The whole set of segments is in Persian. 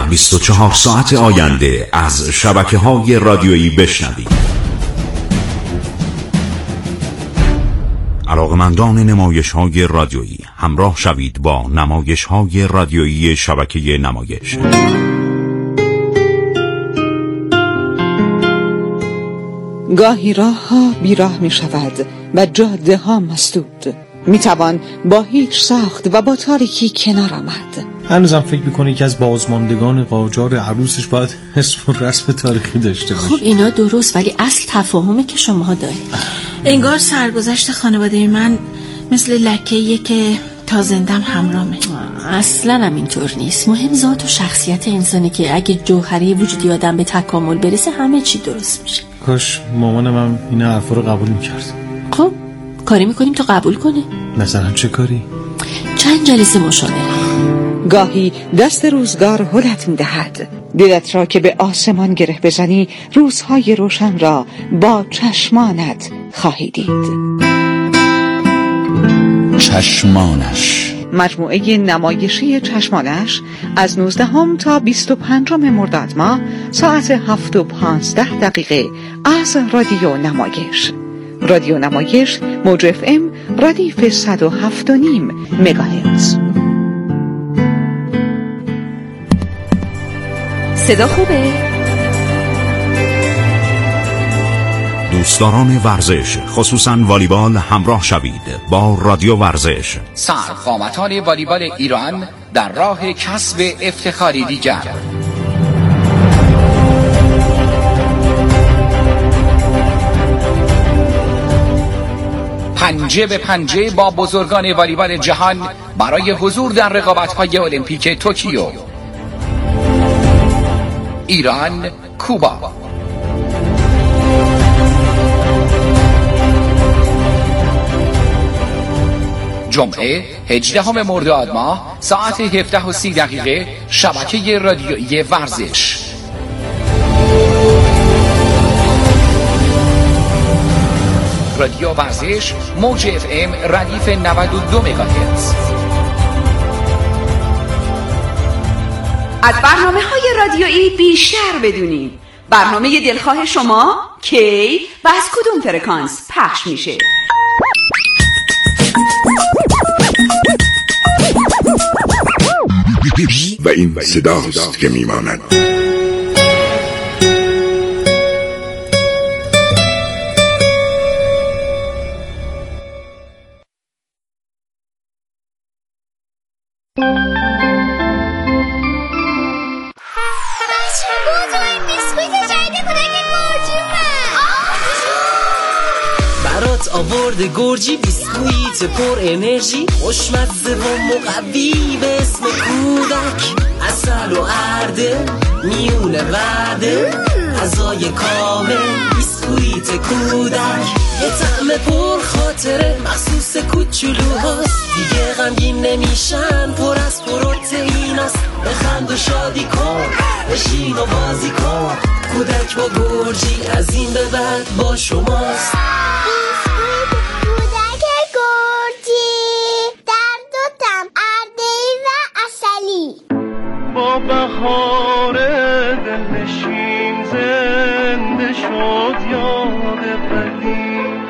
24 ساعت آینده از شبکه‌های رادیویی بشنوید. علاقمندان نمایش‌های رادیویی همراه شوید با نمایش‌های رادیویی شبکه نمایش. گاهی راه ها بیراه می شود و جاده ها مسدود. می توان با هیچ ساخت و با تاریکی کنار آمد. هنوزم فکر میکنی که از بازماندگان قاجار عروسش باید اسم و رسم تاریخی داشته باشه. خب اینا درست، ولی اصل تفاهمه که شماها دارید. انگار سرگذشت خانواده من مثل لکه‌ایه که تا زندم همراهمه. اصلا هم اینطور نیست. مهم ذات و شخصیت انسانی که اگه جوهره وجودی آدم به تکامل برسه همه چی درست میشه. کاش مامانم هم این حرفا رو قبول میکرد. خب کاری میکنیم تا قبول کنه. مثلا چه کاری؟ چند جلسه مشاوره. گاهی دست روزگار هلت می‌دهد. دلت را که به آسمان گره بزنی، روزهای روشن را با چشمانت خواهی دید. چشمانش، مجموعه نمایشی چشمانش از 19 تا 25 مرداد ماه ساعت 7:15 از رادیو نمایش. رادیو نمایش موج FM ردیف 107.5 مگاهرتز. صدا خوبه؟ دوستداران ورزش خصوصاً والیبال همراه شوید با رادیو ورزش. سرقامتان والیبال ایران در راه کسب افتخاری دیگر. پنجه به پنجه با بزرگان والیبال جهان برای حضور در رقابت‌های المپیک توکیو. ایران، کوبا. جمعه 18 مرداد ماه ساعت 17:30 شبکه رادیویی ورزش. رادیو ورزش موج FM ردیف 92 مگاهرتز. از برنامه‌های رادیویی بیشتر بدونید. برنامه دلخواه شما کی و از کدوم فرکانس پخش میشه؟ و این صداست که میماند. آورده گرجی بیسکویت پر انرژی، خوشمزه و مقوی به اسم کودک، عسل و ارده میونه ورده، غذای کامل بیسکویت کودک، یه طعم پر خاطره مخصوص کوچولوهاست، دیگه غمگین نمیشن، پر از پروتئیناست، بخند و شادی کن، بشین و بازی کن، کودک با گرجی از این به بعد با شماست. با بهار دلنشین زنده شد یاد قدیم،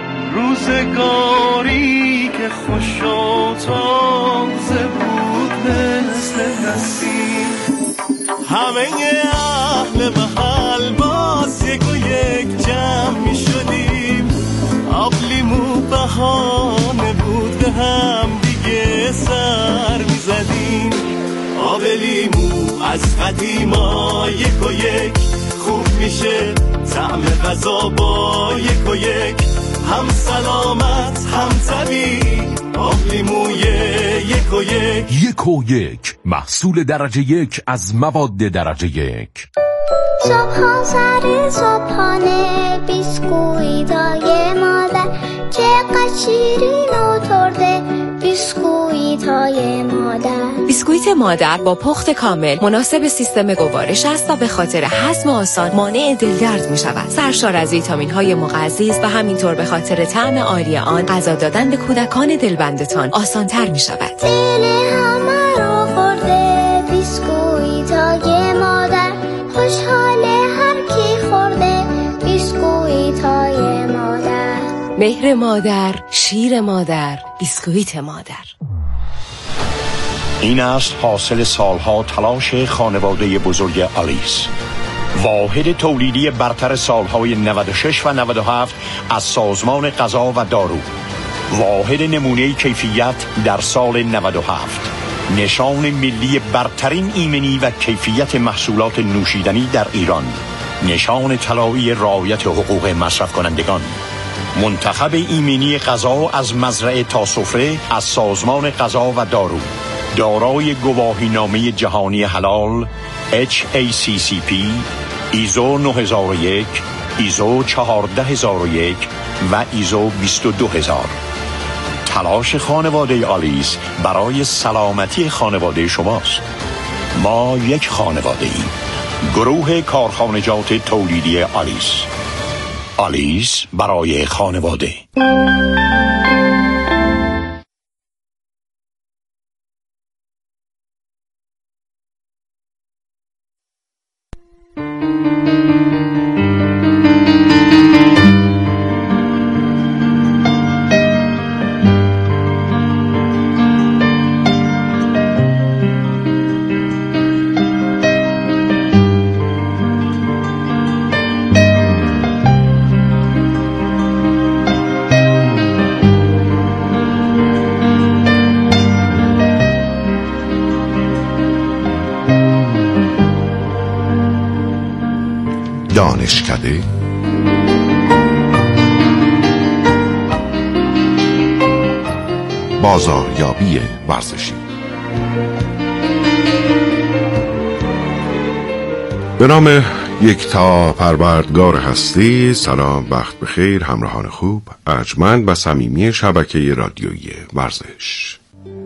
روزگاری که خوش و تازه بود مثل نسیم، همه اهل محل باز یک و یک جمع می شدیم، آب لیمو بهانه بود به هم دیگه سر می زدیم، آب لیمو از قدیما یک و یک خوب میشه، طعم غذا با یک و یک هم سلامت هم طبیعی، آب لیموی یک و یک. یک و یک محصول درجه یک از مواد درجه یک. صبح سر صبحانه بیسکویتای مادر چقدر شیرین و ترده، بیسکویتای مادر. بیسکویت مادر با پخت کامل مناسب سیستم گوارش است و به خاطر هضم آسان مانع دلدرد می شود. سرشار از ویتامین های مغذی است و همینطور به خاطر طعم عالی آن غذا دادن به کودکان دلبندتان آسان تر می شود. دل همه رو خورده بیسکویتای خوشحاله هر کی خورده بیسکویت های مادر. مهر مادر، شیر مادر، بیسکویت مادر. این است حاصل سالها تلاش خانواده بزرگ آلیس، واحد تولیدی برتر سالهای 96 و 97 از سازمان غذا و دارو، واحد نمونه کیفیت در سال 97، نشان ملی برترین ایمنی و کیفیت محصولات نوشیدنی در ایران، نشان طلایی رعایت حقوق مصرف کنندگان، منتخب ایمنی غذا از مزرعه تا سفره از سازمان غذا و دارو، دارای گواهینامه جهانی حلال HACCP، ایزو 9001، ایزو 14001 و ایزو 22000. تلاش خانواده آلیس برای سلامتی خانواده شماست. ما یک خانواده ایم. گروه کارخانجات تولیدی آلیس. آلیس برای خانواده. دانشکده بازاریابی ورزشی. به نام یکتا پروردگار هستی. سلام، وقت بخیر همراهان خوب، ارجمند و صمیمی شبکه رادیویی ورزش.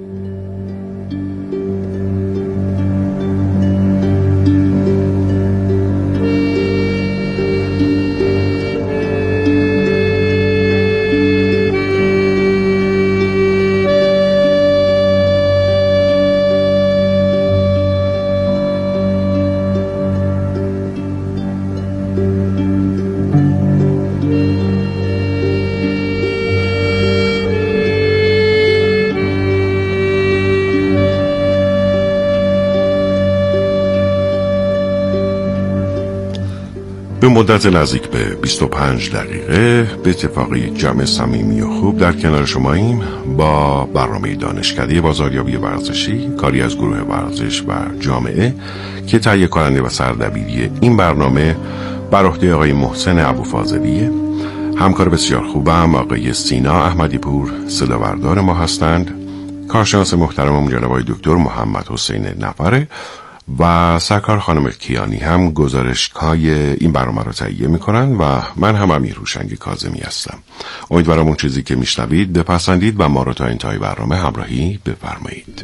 به مدت نزدیک به 25 دقیقه به اتفاق یک جمع صمیمی و خوب در کنار شماییم با برنامه دانشکده بازاریابی ورزشی، کاری از گروه ورزش و جامعه که تهیه کننده و سردبیری این برنامه بر عهده آقای محسن ابوفاضلیه. همکار بسیار خوبم آقای سینا احمدی پور صداوردار ما هستند. کارشناس محترمم جناب آقای دکتر محمد حسین نفره و سرکار خانم کیانی هم گزارش‌های این برنامه رو تهیه می‌کنن و من هم امیر هوشنگ کاظمی هستم. امیدوارم اون چیزی که میشنوید بپسندید و ما رو تا انتهای برنامه همراهی بفرمایید.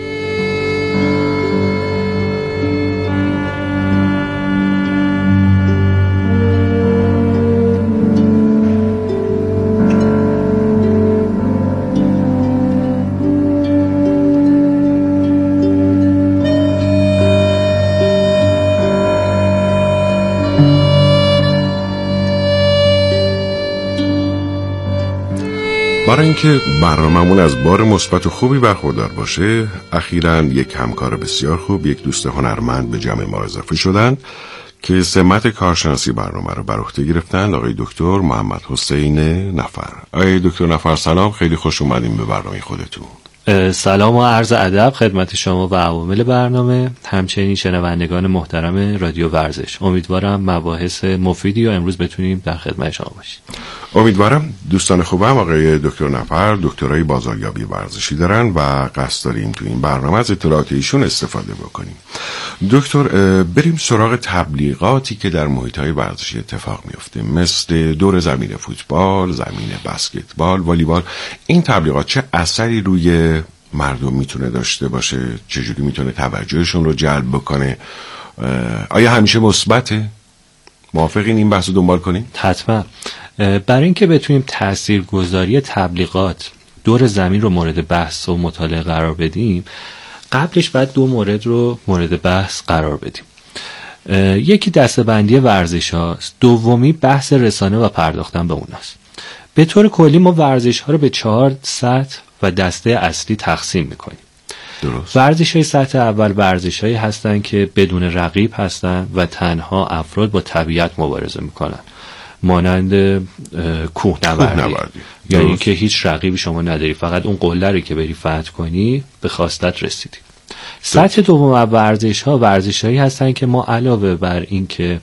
برای اینکه برنامه‌مون از بار مثبت و خوبی برخوردار باشه، اخیراً یک همکار بسیار خوب، یک دوست هنرمند به جمع ما اضافه شدن که سمت کارشناسی برنامه رو بر عهده گرفتن، آقای دکتر محمد حسین نفر. آقای دکتر نفر سلام، خیلی خوش اومدین به برنامه خودتون. سلام و عرض ادب خدمت شما و عوامل برنامه، همچنین شنوندگان محترم رادیو ورزش. امیدوارم مباحث مفیدی رو امروز بتونیم در خدمت شما باشیم. امیدوارم. دوستان خوبم آقای دکتر نفر دکترای بازاریابی ورزشی دارن و قصد داریم تو این برنامه از اطلاعات ایشون استفاده بکنیم. دکتر، بریم سراغ تبلیغاتی که در محیط‌های ورزشی اتفاق میفته، مثل دور زمین فوتبال، زمین بسکتبال، والیبال. این تبلیغات چه اثری روی مردم میتونه داشته باشه؟ چجوری میتونه توجهشون رو جلب بکنه؟ آیا همیشه مثبته؟ موافقین این بحث رو دنبال کنیم؟ حتما. برای اینکه بتونیم تاثیرگذاری تبلیغات دور زمین رو مورد بحث و مطالعه قرار بدیم، قبلش باید دو مورد رو مورد بحث قرار بدیم. یکی دسته‌بندی ورزش هاست، دومی بحث رسانه و پرداختن به اوناست. به طور کلی ما ورزش ها رو به 4 سطح و دسته اصلی تقسیم میکنیم. درست. ورزش های سطح اول ورزش هایی هستن که بدون رقیب هستن و تنها افراد با طبیعت مبارزه میکنن، مانند کوهنوردی، یعنی که هیچ رقیبی شما نداری، فقط اون قله رو که بری فتح کنی به خواستت رسیدی. سطح دوم ورزش ها ورزش هایی هستن که ما علاوه بر این که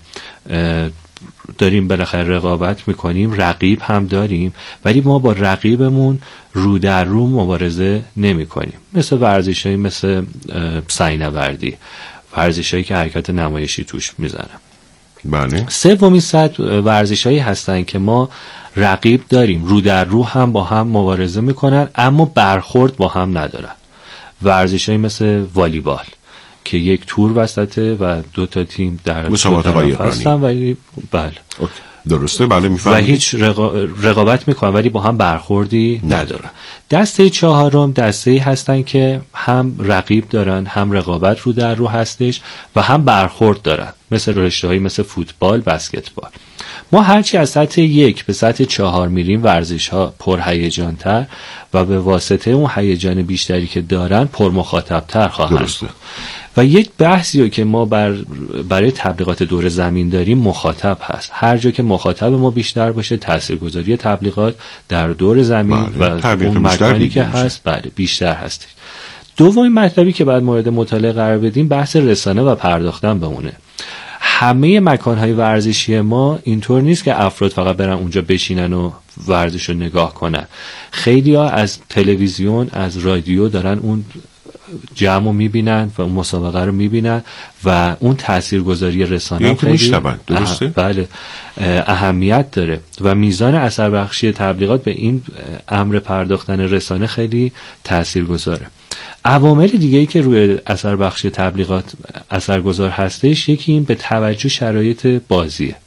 داریم بالاخره رقابت میکنیم، رقیب هم داریم، ولی ما با رقیبمون رو در رو مبارزه نمی کنیم، مثل ورزش هایی مثل سعینوردی، ورزش هایی که حرکت نمایشی توش میزنن. بله. سومین سطح ورزش هایی هستن که ما رقیب داریم، رو در رو هم با هم مبارزه میکنن اما برخورد با هم ندارن. ورزش هایی مثل والیبال که یک تور وسطه و 2 تا تیم در مسابقات قایقرانی هستن، ولی بله درسته، بله میفهمید، و هیچ رقابت میکنن ولی با هم برخوردی ندارن. دسته چهارم دسته‌ای هستن که هم رقیب دارن، هم رقابت رو در رو هستش و هم برخورد دارن، مثل رشته‌هایی مثل فوتبال، بسکتبال. ما هرچی از سطح 1 به سطح 4 میریم ورزش ها پرهیجان تر و به واسطه اون هیجان بیشتری که دارن پرمخاطب تر خواهند بود. و یک بحثی که ما برای تبلیغات دور زمین داریم مخاطب هست. هر جا که مخاطب ما بیشتر باشه تاثیرگذاری تبلیغات در دور زمین و اون مکانی که هست بیشتر هست. دومین مطلبی که باید مورد مطالعه قرار بدیم بحث رسانه و پرداختن به اونه. همه مکانهای ورزشی ما اینطور نیست که افراد فقط برن اونجا بشینن و ورزش رو نگاه کنن. خیلی ها از تلویزیون، از رادیو دارن اون جمع رو میبینن و اون مسابقه رو میبینن و اون تاثیرگذاری رسانه خیلی درسته؟ بله اهمیت داره و میزان اثر بخشی تبلیغات به این امر پرداختن رسانه خیلی تاثیرگذاره. عوامل دیگه‌ای که روی اثر بخشی تبلیغات اثرگذار هستش، یکی این به توجه شرایط بازیه،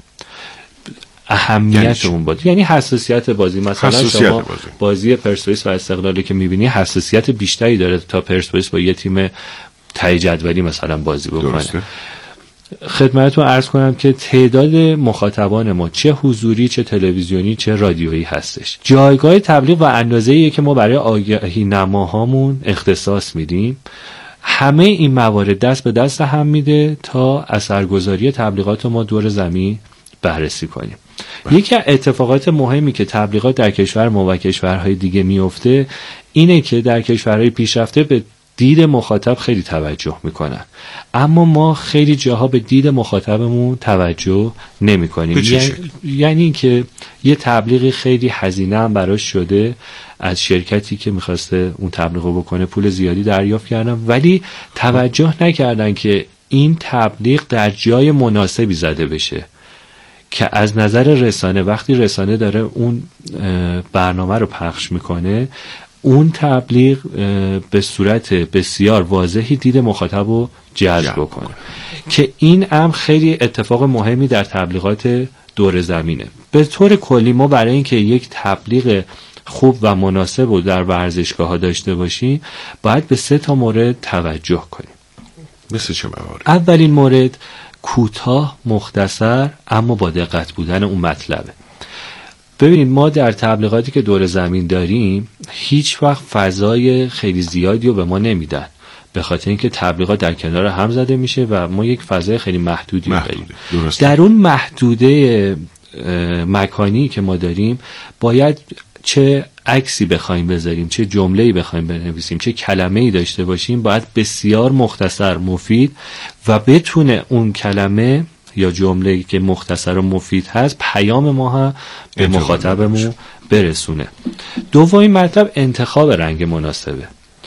اهمیت اون بازی، یعنی حساسیت بازی. مثلا شما بازی پرسپولیس و استقلالی که میبینی حساسیت بیشتری داره تا پرسپولیس با یه تیم ته جدولی مثلا بازی بکنه. خدمتتون عرض کنم که تعداد مخاطبان ما چه حضوری، چه تلویزیونی، چه رادیویی هستش. جایگاه تبلیغ و اندازه‌ای که ما برای آگاهی نماهامون اختصاص میدیم، همه این موارد دست به دست هم میده تا اثرگذاری تبلیغات ما دور زمین بررسی کنیم. یکی از اتفاقات مهمی که تبلیغات در کشور ما و کشورهای دیگه میفته اینه که در کشورهای پیشرفته به دید مخاطب خیلی توجه میکنن، اما ما خیلی جاها به دید مخاطبمون توجه نمی کنیم. یعنی که یه تبلیغی خیلی هزینه هم براش شده، از شرکتی که میخواسته اون تبلیغو بکنه پول زیادی دریافت کردن، ولی توجه نکردن که این تبلیغ در جای مناسبی زده بشه که از نظر رسانه، وقتی رسانه داره اون برنامه رو پخش میکنه، اون تبلیغ به صورت بسیار واضحی دید مخاطب رو جلب بکنه که این هم خیلی اتفاق مهمی در تبلیغات دور زمینه. به طور کلی ما برای اینکه یک تبلیغ خوب و مناسب رو در ورزشگاه ها داشته باشیم باید به 3 تا مورد توجه کنیم. مثل چه موارد؟ اولین مورد کوتاه، مختصر اما با دقت بودن اون مطلبه. ببینید ما در تبلیغاتی که دور زمین داریم هیچ وقت فضای خیلی زیادی رو به ما نمیدن، به خاطر اینکه تبلیغات در کنار هم زده میشه و ما یک فضای خیلی محدودی داریم. در اون محدوده مکانی که ما داریم باید چه عکسی بخوایم بذاریم، چه جمله‌ای بخوایم بنویسیم، چه کلمه‌ای داشته باشیم، باید بسیار مختصر، مفید و بتونه اون کلمه یا جمله‌ای که مختصر و مفید هست پیام ما هم به مخاطبمون برسونه. دومین مطلب انتخاب رنگ مناسبه.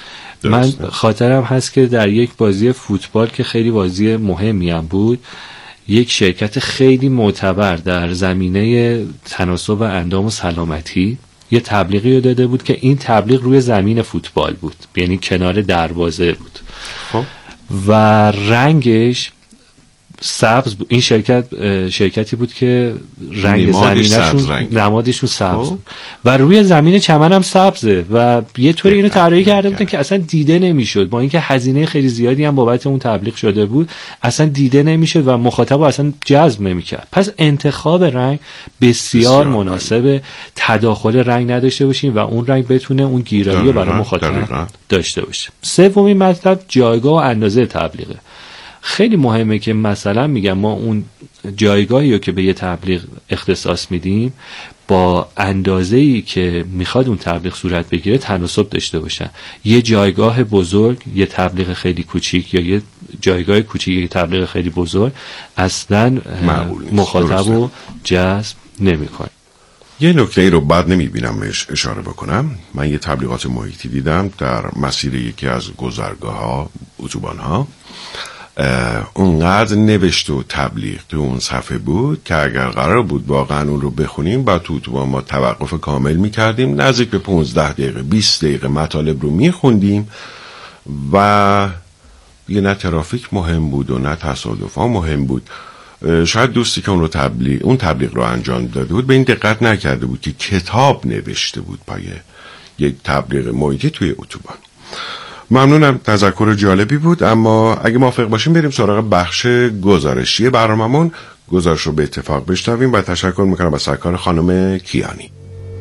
من خاطرم هست که در یک بازی فوتبال که خیلی بازی مهمی هم بود، یک شرکت خیلی معتبر در زمینه تناسب اندام و سلامتی یه تبلیغی رو داده بود که این تبلیغ روی زمین فوتبال بود، یعنی کنار دروازه بود و رنگش سبز این شرکتی بود که رنگ زمینشون نمادشون سبز و روی زمین چمن هم سبزه و یه طوری اینو طراحی کرده بودن که اصلا دیده نمیشد، با اینکه هزینه خیلی زیادی هم بابت اون تبلیغ شده بود اصلا دیده نمیشد و مخاطب اصلا جذب نمیکرد. پس انتخاب رنگ بسیار مناسبه، تداخل رنگ نداشته باشیم و اون رنگ بتونه اون گیرایی رو برای مخاطب داشته باشه. سومین مطلب جایگاه و اندازه تبلیغه. خیلی مهمه که مثلا میگم ما اون جایگاهی رو که به یه تبلیغ اختصاص میدیم با اندازه‌ای که میخواد اون تبلیغ صورت بگیره تناسب داشته باشن. یه جایگاه بزرگ یه تبلیغ خیلی کوچیک یا یه جایگاه کوچیک یه تبلیغ خیلی بزرگ اصلا مخاطب رو جذب نمیکنه. یه نکته ای رو بعد نمیبینم اشاره بکنم. من یه تبلیغات محیطی دیدم در مسیر یکی از گذرگاه ها اتوبان ها، اونقدر نوشت و تبلیغ تو اون صفحه بود که اگر قرار بود واقعا اون رو بخونیم بعد تو اتوبان ما توقف کامل میکردیم، نزدیک به 15 دقیقه 20 دقیقه مطالب رو میخوندیم و یه نه ترافیک مهم بود و نه تصادفا مهم بود. شاید دوستی که اون تبلیغ رو انجام داده بود به این دقت نکرده بود که کتاب نوشته بود پای یک تبلیغ محیطی توی اتوبان. ممنونم، تذکر جالبی بود. اما اگه موافق باشیم بریم سراغ بخش گزارشی برنامه‌مون. گزارش رو به اتفاق بشنویم و تشکر میکنم از سرکار خانم کیانی.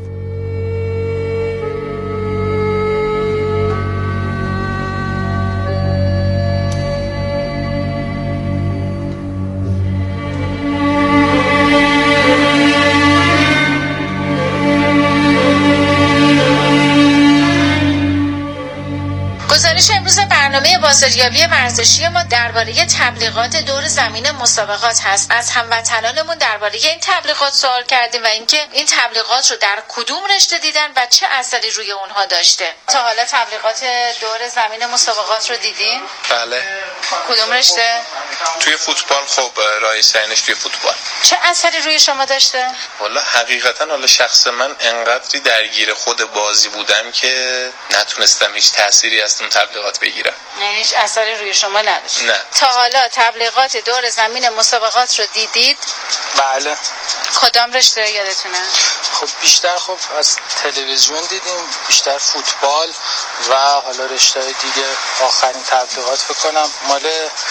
بازاریابی ورزشی ما درباره تبلیغات دور زمین مسابقات هست. از هموطنانمون درباره این تبلیغات سوال کردیم و اینکه این تبلیغات رو در کدوم رشته دیدن و چه اثری روی اونها داشته. تا حالا تبلیغات دور زمین مسابقات رو دیدین؟ بله. کدوم رشته؟ توی فوتبال. خب رایج‌ترینش توی فوتبال. چه اثری روی شما داشته؟ والا حقیقتا حالا شخص من انقدری درگیر خود بازی بودم که نتونستم هیچ تأثیری از اون تبلیغات بگیرم. هیچ اثری روی شما نداشت؟ نه. تا حالا تبلیغات دور زمین مسابقات رو دیدید؟ بله. کدام رشته یادتونه؟ خب بیشتر از تلویزیون دیدیم، بیشتر فوتبال و حالا رشته دیگه. آخرین تبلیغات بکنم مال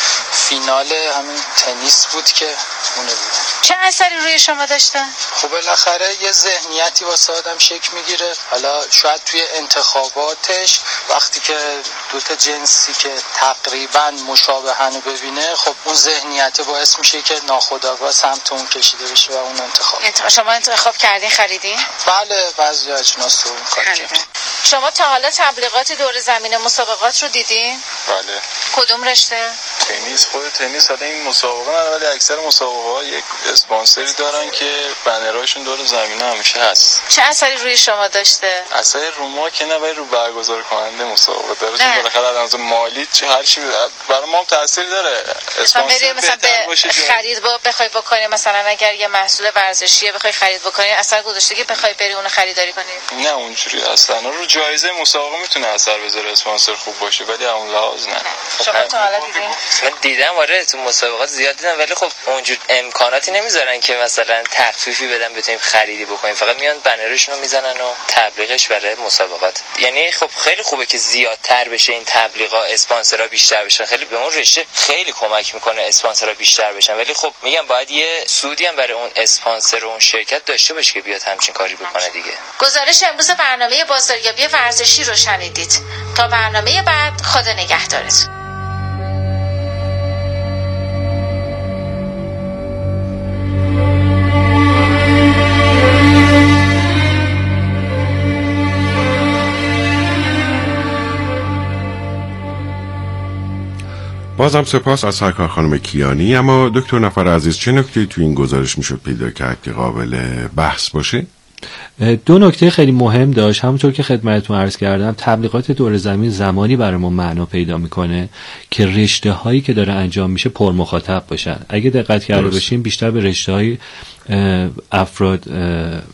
فینال همین تنیس بود که اونه بود. چه اثری روی شما داشته؟ خب بالاخره یه ذهنیتی واسه آدم شکل میگیره. حالا شاید توی انتخاباتش وقتی که دوتا جنسی که تقریبا مشابهن رو ببینه، خب اون ذهنیت باعث میشه که ناخودآگاه سمت اون کشیده بشه و اون انتخاب. شما انتخاب کردین، خریدین؟ بله، بعضی اجناس رو کار کردیم. شما تا حالا تبلیغات دور زمین مسابقات رو دیدین؟ بله. کدوم رشته؟ تنیس. خود تنیس. حالا این مسابقه نه، ولی اکثر مسابقه ها یک اسپانسری دارن که بنرهاشون دور زمین همیشه هست. چه اثری روی شما داشته؟ اثری رو ما که نه، ولی رو برگزار کننده مسابقه داره. چون بالاخره از مالی هر چی برای ما هم تاثیر داره. اسپانسر مثلا به خرید بخوای بکنی، مثلا اگر یه محصول ورزشی بخوای خرید بکنی اثر گذاشته که بخوای بری اون خریداری کنی؟ نه اونجوری اصلا. رو جایزه مسابقه میتونه اثر بذاره اسپانسر خوب باشه، ولی اون لحاظ نه. شما تا حالا دیدین؟ من دیدم آره، تو مسابقات زیاد دیدم، ولی خب اونجور امکاناتی نمیذارن که مثلا تخفیفی بدن بتونیم خریدی بکنیم. فقط میان بنرشون رو میزنن و تبلیغش برای مسابقات. یعنی خب خیلی خوبه که زیادتر بشه این تبلیغا، اسپانسرها بیشتر بشن. خیلی به اون رشته خیلی کمک میکنه اسپانسرها بیشتر بشن، ولی خب میگم باید یه سودی هم برای اون اسپانسر و اون شرکت داشته باشه که بیاد همچین کاری بکنه دیگه. گزارش امروز برنامه بازاریابی ورزشی رو شنیدید. تا برنامه بعد، خدا نگهدارتون. بازم سپاس از سرکار خانم کیانی. اما دکتر نفر عزیز، چه نکته تو این گزارش میشد پیدا کرد که قابل بحث باشه؟ دو نکته خیلی مهم داشت. همونطور که خدمتتون عرض کردم، تبلیغات دور زمین زمانی برای ما معنا پیدا میکنه که رشته هایی که داره انجام میشه پر مخاطب باشن. اگه دقت کرده باشیم بیشتر به رشته های افراد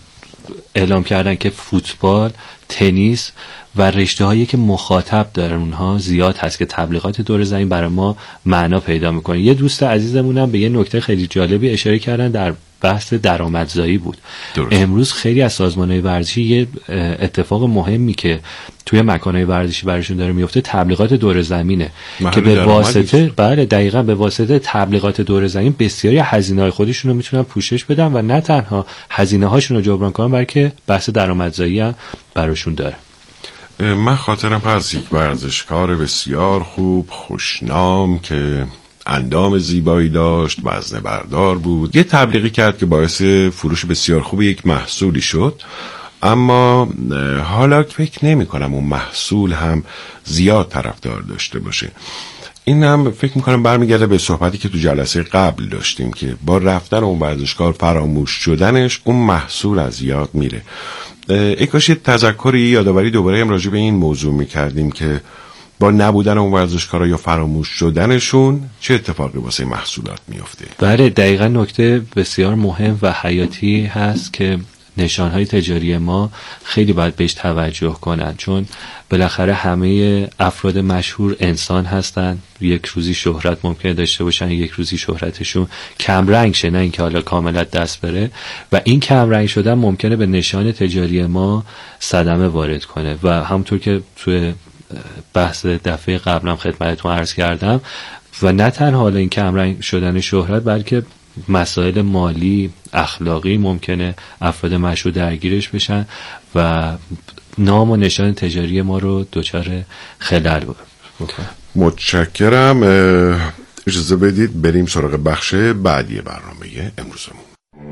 اعلام کردن که فوتبال، تنیس و رشته هایی که مخاطب داره اونها زیاد هست که تبلیغات دور زمین برای ما معنا پیدا میکنه. یه دوست عزیزمونم به یه نکته خیلی جالبی اشاره کردن در بحث درآمدزایی بود. امروز خیلی از سازمان‌های ورزشی یه اتفاق مهمی که توی مکان‌های ورزشی براشون داره میفته تبلیغات دور زمینه که به واسطه دقیقاً به واسطه تبلیغات دور زمین بسیاری هزینه‌های خودشون رو میتونن پوشش بدن و نه تنها هزینه‌هاشون رو جبران کنن بلکه بحث درآمدزایی هم براشون داره. من خاطرم از یک ورزشکار بسیار خوب خوشنام که اندام زیبایی داشت، وزنه بردار بود، یه تبلیغی کرد که باعث فروش بسیار خوب یک محصولی شد، اما حالا فکر نمی کنم اون محصول هم زیاد طرفدار داشته باشه. این هم فکر میکنم برمیگرده به صحبتی که تو جلسه قبل داشتیم که با رفتن اون ورزشکار فراموش شدنش اون محصول از یاد میره. ای کاش یه تذکری یادآوری دوباره هم راجع به این موضوع میکردیم که با نبودن اون ورزشکارا یا فراموش شدنشون چه اتفاقی واسه محصولات میفته. بله دقیقاً نکته بسیار مهم و حیاتی هست که نشانهای تجاری ما خیلی باید بهش توجه کنن، چون بالاخره همه افراد مشهور انسان هستن، یک روزی شهرت ممکنه داشته باشن، یک روزی شهرتشون کم رنگ شه، نه اینکه حالا کاملا دست بره و این کم رنگ شدن ممکنه به نشان تجاری ما صدمه وارد کنه و همونطور که توی بحث دفعه قبلم خدمتتون عرض کردم و نه تنها حالا این کم رنگ شدن شهرت بلکه مسائل مالی اخلاقی ممکنه افراد مشهور درگیرش بشن و نام و نشان تجاری ما رو دچار خلل بکنه. متشکرم. اجازه بدید بریم سراغ بخش بعدی برنامه امروزمون.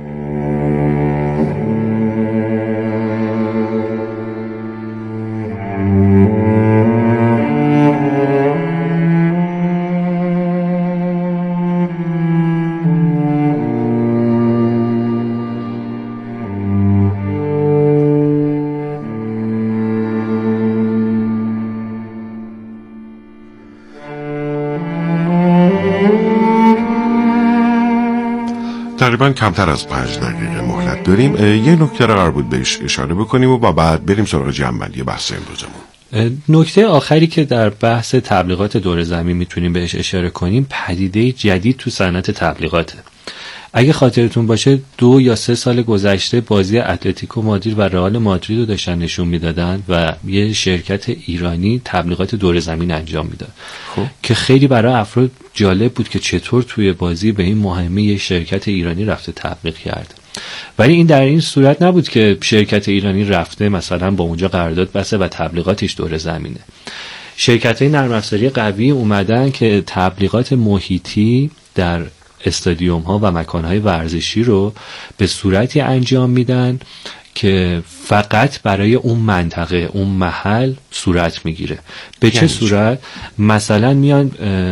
تقریبا کمتر از 5 دقیقه مهلت داریم. یه نکته رو قرار بود بهش اشاره بکنیم و بعد بریم سراغ جمع‌بندی بحث امروزمون. نکته آخری که در بحث تبلیغات دور زمین میتونیم بهش اشاره کنیم پدیده جدید تو صنعت تبلیغاته. اگه خاطرتون باشه 2 یا 3 سال گذشته بازی اتلتیکو مادرید و رئال مادرید رو داشتن نشون میدادن و یه شرکت ایرانی تبلیغات دور زمین انجام میداد که خیلی برای افراد جالب بود که چطور توی بازی به این مهمه یه شرکت ایرانی رفته تبلیغ کرده. ولی این در این صورت نبود که شرکت ایرانی رفته مثلا با اونجا قرارداد بسته و تبلیغاتش دور زمینه. شرکت‌های نرم افزاری قوی اومدن که تبلیغات محیطی در استادیوم ها و مکان های ورزشی رو به صورتی انجام میدن که فقط برای اون منطقه اون محل صورت میگیره. به چه صورت؟ مثلا میان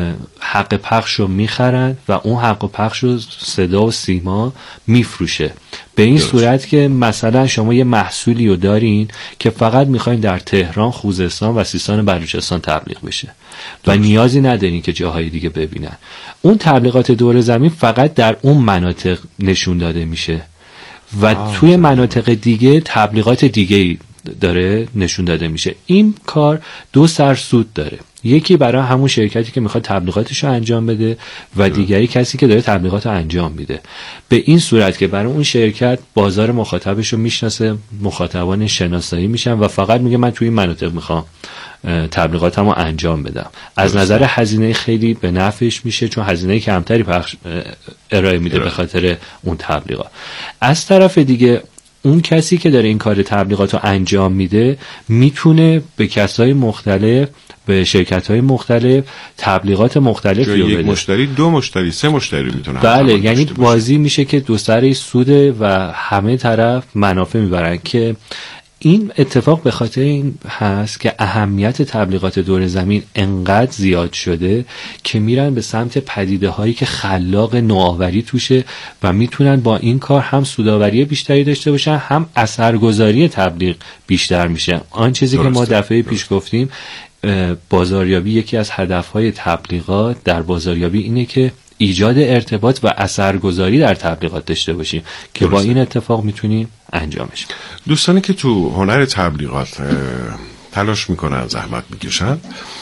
حق پخش رو میخرن و اون حق پخش رو صدا و سیما میفروشه به این صورت که مثلا شما یه محصولی رو دارین که فقط میخواین در تهران، خوزستان و سیستان بلوچستان تبلیغ بشه و نیازی ندارین که جاهای دیگه ببینن. اون تبلیغات دور زمین فقط در اون مناطق نشون داده میشه و توی مناطق دیگه تبلیغات دیگه داره نشون داده میشه. این کار 2 سود داره. یکی برای همون شرکتی که میخواد تبلیغاتش رو انجام بده و دیگری کسی که داره تبلیغات رو انجام میده. به این صورت که برای اون شرکت بازار مخاطبش رو میشناسه، مخاطبان شناسایی میشن و فقط میگه من توی این مناطق میخوام تبلیغاتم رو انجام بدم. از نظر هزینه خیلی به نفعش میشه چون هزینه کمتری ارائه میده به خاطر اون تبلیغات. از طرف دیگه اون کسی که داره این کار تبلیغات رو انجام میده میتونه به کسای مختلف، به شرکت‌های مختلف تبلیغات مختلفی رو بده. یک مشتری، 2 مشتری، 3 مشتری میتونه. بله، یعنی بازی میشه که 2 سر سوده و همه طرف منافع میبرن که این اتفاق به خاطر این هست که اهمیت تبلیغات دور زمین انقدر زیاد شده که میرن به سمت پدیده هایی که خلاق نوآوری توشه و میتونن با این کار هم سودآوری بیشتری داشته باشن هم اثرگذاری تبلیغ بیشتر میشه. آن چیزی که ما دفعه پیش گفتیم، بازاریابی، یکی از هدفهای تبلیغات در بازاریابی اینه که ایجاد ارتباط و اثرگذاری در تبلیغات داشته باشیم که با این اتفاق میتونیم انجامش بدیم. دوستانی که تو هنر تبلیغات تلاش میکنن، زحمت میکشن،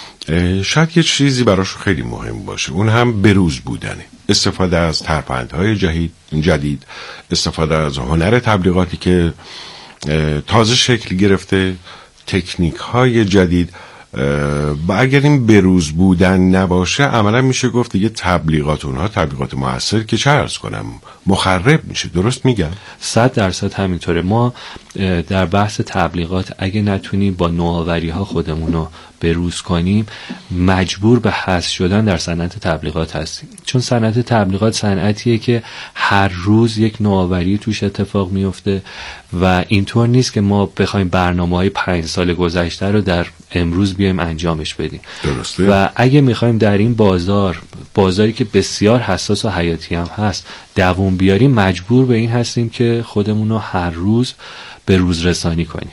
شاید یه چیزی براشون خیلی مهم باشه، اون هم بروز بودنه. استفاده از ترفندهای جدید، استفاده از هنر تبلیغاتی که تازه شکل گرفته، تکنیک های جدید. و اگر این بروز بودن نباشه عملا میشه گفت دیگه تبلیغات اونها تبلیغات موثر که چه عرض کنم مخرب میشه. درست میگم؟ 100% همینطوره. ما در بحث تبلیغات اگه نتونیم با نوآوری ها خودمون رو بروز کنیم مجبور به حذف شدن در صنعت تبلیغات هستیم، چون صنعت تبلیغات صنعتیه که هر روز یک نوآوری توش اتفاق میفته و اینطور نیست که ما بخوایم برنامه‌های 5 سال گذشته رو در امروز بیایم انجامش بدیم. درسته. و اگه میخوایم در این بازاری که بسیار حساس و حیاتی هم هست دوام بیاریم مجبور به این هستیم که خودمون رو هر روز به روز رسانی کنیم.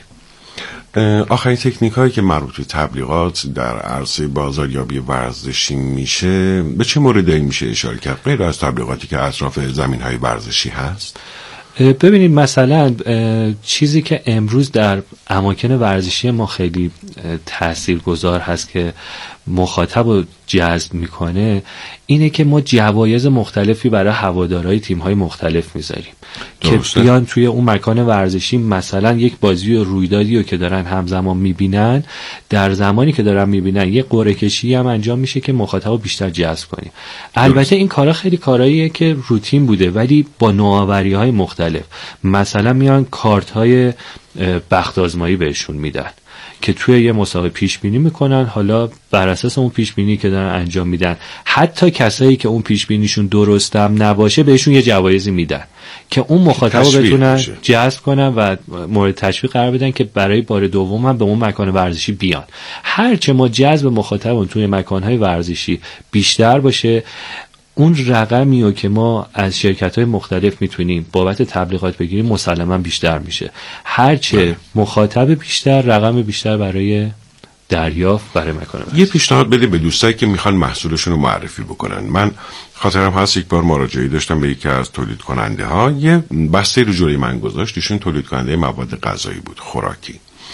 آخرین تکنیک هایی که مربوط به تبلیغات در عرصه بازاریابی ورزشی میشه به چه موردایی میشه اشاره کرد غیر از تبلیغاتی که اطراف زمین های ورزشی هست؟ ببینید مثلا چیزی که امروز در اماکن ورزشی ما خیلی تاثیرگذار هست که مخاطب رو جذب میکنه اینه که ما جوایز مختلفی برای هوادارهای تیم‌های مختلف میذاریم که بیان توی اون مکان ورزشی مثلا یک بازی و رویدادی رو که دارن همزمان میبینن، در زمانی که دارن میبینن یک قرعه کشی هم انجام میشه که مخاطب رو بیشتر جذب کنیم. البته این کارا خیلی کاراییه که روتین بوده ولی با نوآوری‌های مختلف، مثلا میان کارت‌های بخت آزمایی بهشون میدن که توی یه مسابقه پیش بینی میکنن، حالا بر اساس اون پیش بینی که دارن انجام میدن حتی کسایی که اون پیش بینیشون درست هم نباشه بهشون یه جوایزی میدن که اون مخاطب رو بتونن جذب کنن و مورد تشویق قرار بدن که برای بار دوم هم به اون مکان ورزشی بیان. هرچه ما جذب مخاطبون توی مکانهای ورزشی بیشتر باشه اون رقمی رو که ما از شرکت‌های مختلف میتونیم بابت تبلیغات بگیریم مسلماً بیشتر میشه. هرچه مخاطب بیشتر رقم بیشتر برای دریافت برای مکان ورزشی. یه پیشنهاد بده به دوستایی که میخوان محصولشون رو معرفی بکنن. من خاطرم هست یک بار مراجعه داشتم به یکی از تولید کننده ها، یه بسته رو جلوی من گذاشت، ایشون تولید کننده مواد غذایی بود، خوراکی.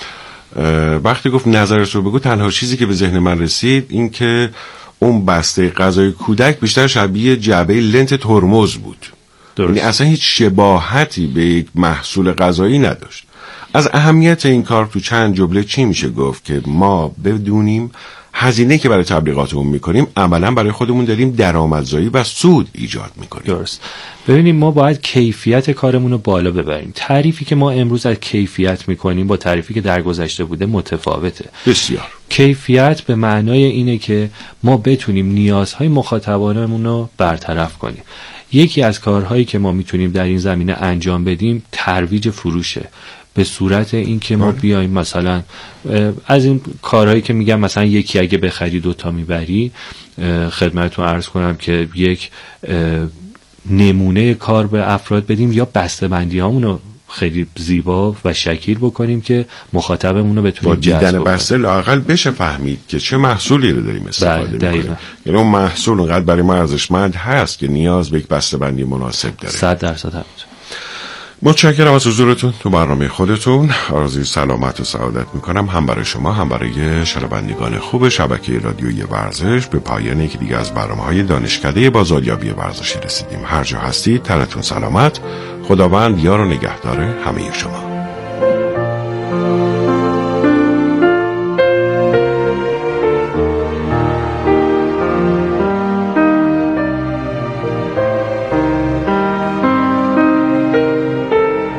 وقتی گفت نظرش رو بگو تنها چیزی که به ذهن من رسید این که اون بسته غذای کودک بیشتر شبیه جعبه لنت ترمز بود. یعنی اصلا هیچ شباهتی به یک محصول غذایی نداشت. از اهمیت این کار تو چند جمله چی میشه گفت که ما بدونیم هزینه که برای تبلیغاتمون میکنیم عملا برای خودمون داریم درآمدزایی و سود ایجاد میکنیم. درست. ببینیم ما باید کیفیت کارمون رو بالا ببریم. تعریفی که ما امروز از کیفیت میکنیم با تعریفی که در گذشته بوده متفاوته. بسیار. کیفیت به معنای اینه که ما بتونیم نیازهای مخاطبانمون رو برطرف کنیم. یکی از کارهایی که ما میتونیم در این زمینه انجام بدیم ترویج فروشه، به صورت این که ما بیایم مثلا از این کارهایی که میگم مثلا یکی اگه بخری 2 میبری، خدمتتون عرض کنم که یک نمونه کار به افراد بدیم یا بسته‌بندی هامونو خیلی زیبا و شکیل بکنیم که مخاطبمون رو بتونیم جذب کنیم. با دیدن بسته لااقل بشه فهمید که چه محصولی رو داریم استفاده می‌کنیم. یعنی اون محصول اونقدر برای ما ارزشمند هست که نیاز به یک بسته‌بندی مناسب داره. 100% همینطور. متشکرم از حضورتون تو برنامه خودتون. آرزوی سلامت و سعادت میکنم هم برای شما هم برای شنوندگان خوب شبکه رادیویی ورزش. به پایان یکی دیگه از برنامه‌های دانشکده بازاریابی ورزشی رسیدیم. هر جا هستید تنتون سلامت. خداوند یار و نگهدار همه شما.